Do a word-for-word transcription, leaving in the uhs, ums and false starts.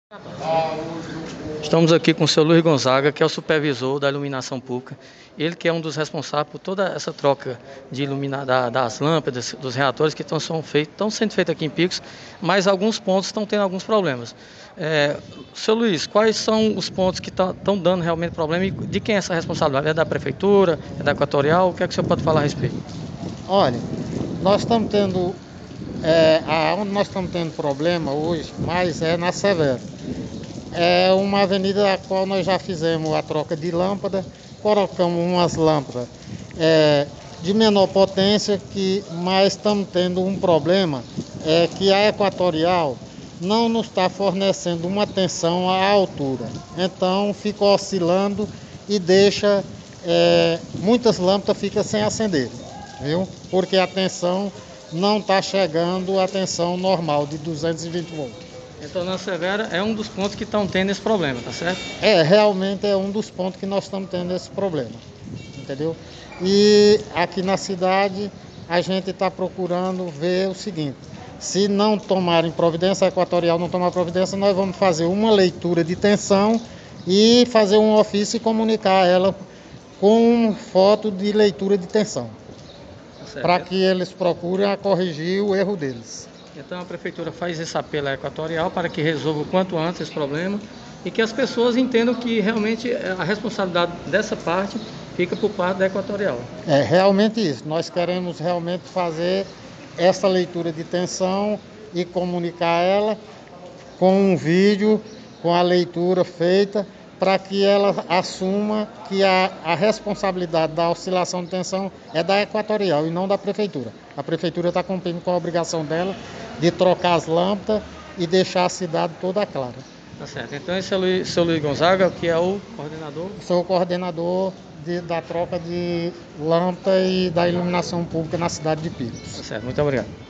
Estamos aqui com o senhor Luiz Gonzaga, que é o supervisor da iluminação pública. Ele que é um dos responsáveis por toda essa troca de iluminar da, das lâmpadas, dos reatores que estão, são feitos, estão sendo feitos aqui em Picos, mas alguns pontos estão tendo alguns problemas. É, senhor Luiz, quais são os pontos que estão dando realmente problema e de quem é essa responsabilidade? É da prefeitura? É da Equatorial? O que é que o senhor pode falar a respeito? Olha, nós estamos tendo, é, onde nós estamos tendo problema hoje, mas é na Severo. É uma avenida a qual nós já fizemos a troca de lâmpada, colocamos umas lâmpadas é, de menor potência, que, mas estamos tendo um problema, é que a Equatorial não nos está fornecendo uma tensão à altura. Então fica oscilando e deixa, é, muitas lâmpadas ficam sem acender, viu? Porque a tensão não está chegando à tensão normal de duzentos e vinte volts. Então, na Severa é um dos pontos que estão tendo esse problema, tá certo? É, realmente é um dos pontos que nós estamos tendo esse problema, entendeu? E aqui na cidade a gente está procurando ver o seguinte: se não tomarem providência, a Equatorial não tomar providência, nós vamos fazer uma leitura de tensão e fazer um ofício e comunicar ela com foto de leitura de tensão, tá, para que eles procurem corrigir o erro deles. Então a prefeitura faz esse apelo à Equatorial para que resolva o quanto antes esse problema e que as pessoas entendam que realmente a responsabilidade dessa parte fica por parte da Equatorial. É realmente isso. Nós queremos realmente fazer essa leitura de tensão e comunicar ela com um vídeo, com a leitura feita, para que ela assuma que a, a responsabilidade da oscilação de tensão é da Equatorial e não da prefeitura. A prefeitura está cumprindo com a obrigação dela de trocar as lâmpadas e deixar a cidade toda clara. Tá certo. Então esse é o seu Luiz Gonzaga, que é o coordenador? Sou o coordenador de, da troca de lâmpada e da iluminação pública na cidade de Picos. Tá certo. Muito obrigado.